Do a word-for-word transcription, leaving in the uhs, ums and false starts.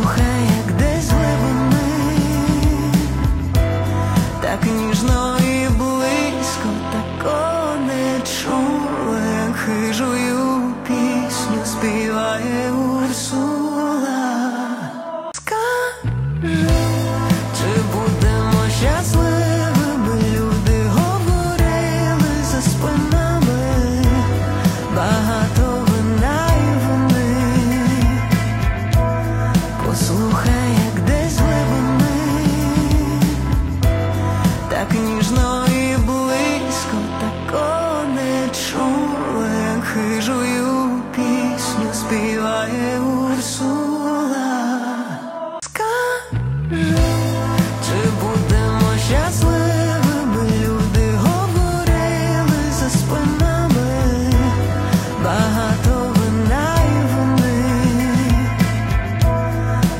Послухай, як десь глибини, так ніжно і близько, такого не чула, як хижую пісню співає Урсула. Скажи, чи будемо щасливими? Люди говорили за спинами, багато вина й вини. Послухай,